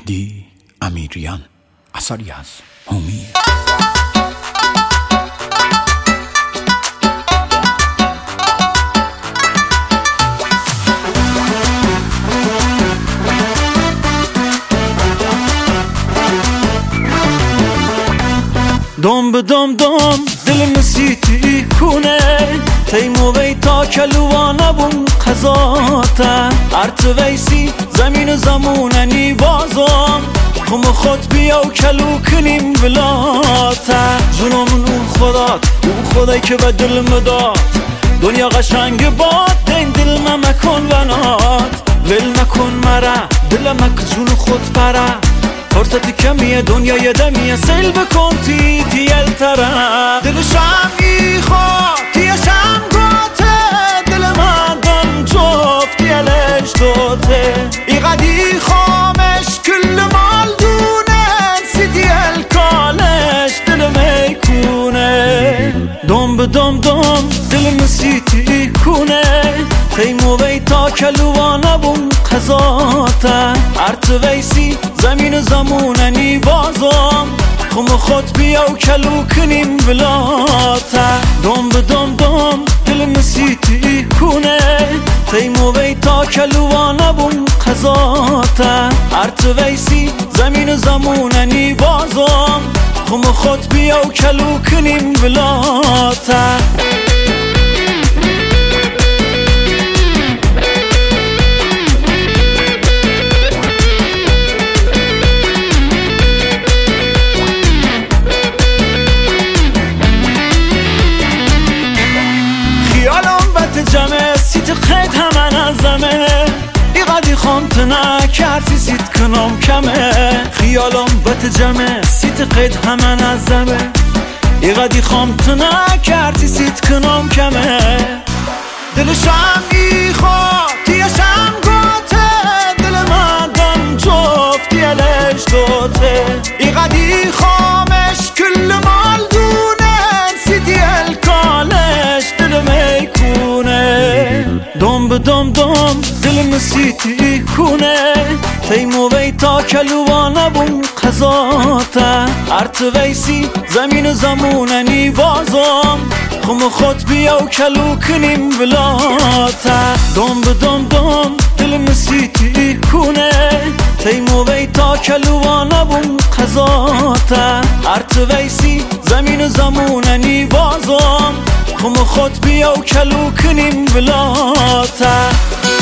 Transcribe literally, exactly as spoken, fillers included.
مهدی امیریان، اثری از هومی. دم به دم دم دل مسیتی کنه تیمو ویتا کلوانه بون قضاته ارت ویسی زمین زموننی بازم خم خود بیا و کلو کنیم بلاته جنومن او خدات او خدای که به دل مداد دنیا قشنگ باد دین دل مکن بنات ول مکن مرا دل مک جون خود پره فرصت کمیه دنیای دمیه سیل بکن تی تیل تره دلشم ایخواد تیشم گاته دل من دم جفت تیلش دوته ایقدی خامش کل مال دونه سی تیل کالش دل میکونه دم به دم دم دل مسیتی کنه تیمو ویتا کلوانه بون قضاته ارت ویسی زمین زموننی بازم خم خود بیا و کلو کنیم بلاته دم به دم دم دل مسیتی کنه تیمو ویتا کلوانه بون قضاته ارت ویسی زمین زموننی بازم خم خود بیا و کلو کنیم بلاته جمع سیت خیت همن از زمه ایقدی خانتنه کرسی سیت کنم کمه خیالم وقت جمع سیت خیت همن از زمه ایقدی خانتنه کرسی سیت کنم کمه دلشم ایخواد تیشم گاته دل من دم جفت تیلش دوته ایقدی خامش کل مال دونه سیتی الکالش دل میکونه دم به دم دم دل مسیتی کنه تیمو ویتا کلوانه بون قضاته ارت ویسی زمین زموننی بازم خم خود بیا و کلو کنیم بلاته دم به دم دم دل مسیتی کنه تیمو ویتا کلوانه بون قضاته ارت ویسی زمین زموننی بازم خم خود بیا و کلو کنیم بلاته